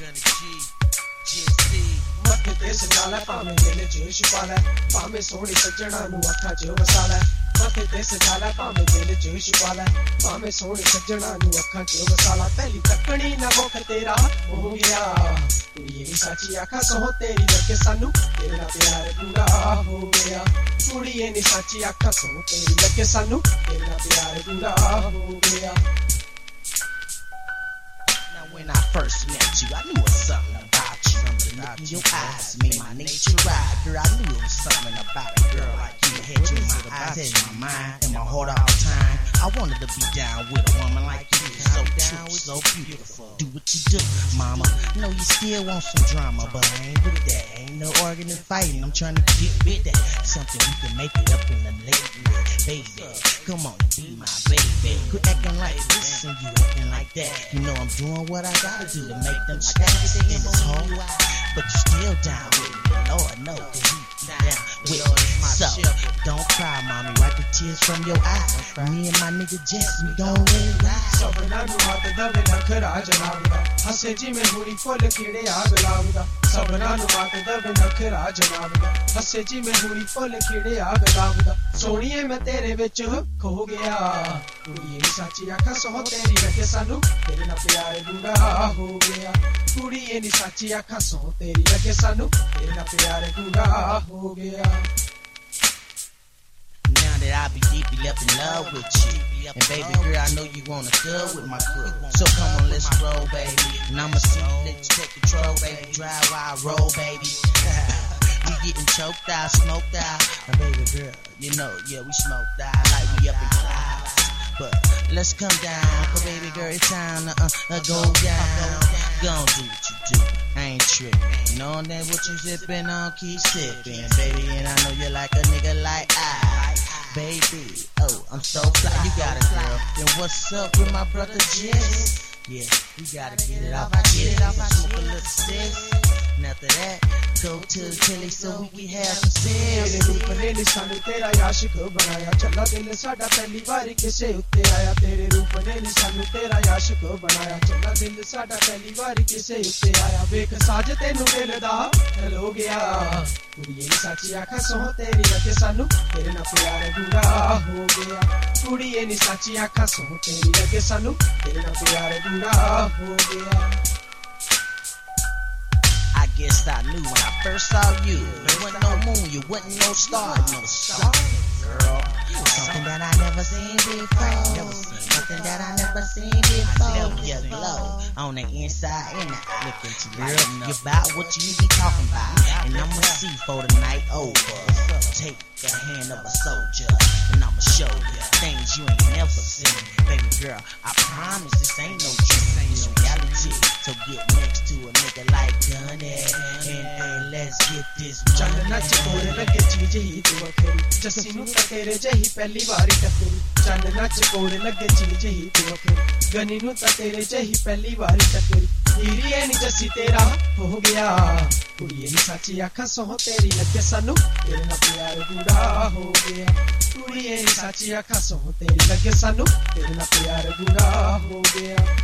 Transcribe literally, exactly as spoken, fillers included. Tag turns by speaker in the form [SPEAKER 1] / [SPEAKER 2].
[SPEAKER 1] Gunny G, G S C.
[SPEAKER 2] मत्थे ते सजा लै भावें दिल च छुपा लै भावें सोहनी सज्जणा नू अखां च वसा लै मत्थे ते सजा लै भावें दिल च छुपा लै भावें सोहनी सज्जणा नू अखां च वसा लै पहली तकनी ना मुख तेरा हो गया कुड़िए नी सच्ची आखां सोह तेरी लगे सानू तेरा प्यार पूरा हो गया कुड़िए नी सच्ची आखां सोह तेरी लगे सानू तेरा प्यार पूरा हो गया.
[SPEAKER 1] Now when I first met you, I knew it was something about you. Something about in your eyes made my nature right. Girl, I knew it was something about a girl like you. Had you in my eyes, had in my mind, and my heart all the time. I wanted to be down with a woman like you. So true, so beautiful. Do what you do, mama. Know you still want some drama, but I ain't with that. Ain't no arguing and fighting. I'm trying to get with that. Something we can make it up in the late night, baby. Come on, be my baby. Quit acting like this and you acting like that. You know I'm doing what I gotta do to make them stacks in this hole. But you still down with me, Lord know that he down with me. So, don't cry, mommy, wipe the tears from your eyes. Me and my nigga Jess, we gon' let it ride.
[SPEAKER 2] सपना नू हाथ दवे नखरा जलावदा हसे जिवें हुरी full खिड़े आग लावदा सपना नू हाथ दवे नखरा जलावदा हसे जिवें हुरी फुल खिड़े आग लावदा सोहणीए मैं तेरे विच खो गया कुड़िए नी सच्ची आखां सोह तेरी लगे सानू तेरे नाल प्यार पूरा हो गया कुड़िए नी सच्ची आखां सोह तेरी लगे सानू तेरे नाल प्यार पूरा हो गया.
[SPEAKER 1] Now that I be deeply up in love with you, and baby girl, I know you wanna good with my crew. So come on, let's roll, baby. And I'ma see you, let you take control, baby. Drive while I roll, baby. We getting choked out, smoked out. And baby girl, you know, yeah, we smoked out like we up in clouds. But let's come down, cause baby girl, it's time to uh, uh, go down. Gon' do what you do, I ain't trippin'. Knowing that what you sippin' on, keep sippin', baby. And I know you like a nigga like I, baby. Oh, I'm so fly, you got it, girl. Then what's up with my brother Jess? Yeah, we gotta get it off, get it off, smoke a little sis. And after that, go to the telly so we can have some sex.
[SPEAKER 2] तेरे रूप ने निशान तेरा आशिक बनाया चला दिल साडा पहली बारी किसे उत्ते आया तेरे रूप ने निशान तेरा आशिक बनाया चला दिल साडा पहली बारी किसे उत्ते आया वेख साज तेनू दिल दा हो गया कुड़िए नी सच्ची आखां सोह तेरी लगे सानू तेरे नाल प्यार पूरा हो गया कुड़िए नी सच्ची आखां सोह तेरी लगे सानू तेरे नाल प्यार पूरा हो गया.
[SPEAKER 1] I guess I knew when I first saw you. You wasn't no moon, you wasn't no star, no star, girl. Something that I never seen before. Something that I never seen before. Your glow on the inside and the out. Look at you, girl. You about what you be talking about, and I'ma see for the night over. Take the hand of a soldier, and I'ma show you things you ain't never seen, baby girl. I promise this ain't no dream, it's reality. So get next to a nigga like Gunny, and and let's get this money.
[SPEAKER 2] चल नच core लगे चीज ही तू अखरी जस्सी नू ता तेरे जही पहली बारी टकरी चल नच कोर लगे चीज ही तू अखरी गनी नू ता तेरे जही पहली बारी टकरी हीरी नी जस्सी तेरा हो गया कुड़िए नी सच्ची आखां सोह तेरी लगे सानू तेरे नाल प्यार पूरा हो गया कुड़िए नी सच्ची आखां सोह तेरी लगे सानू तेरे नाल प्यार पूरा हो गया.